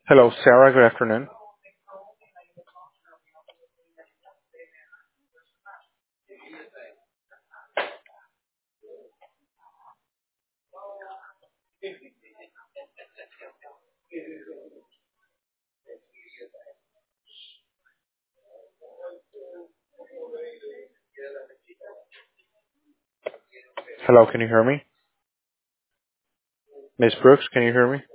Hello, Sarah. Good afternoon. Hello, can you hear me? Miss Brooks, can you hear me?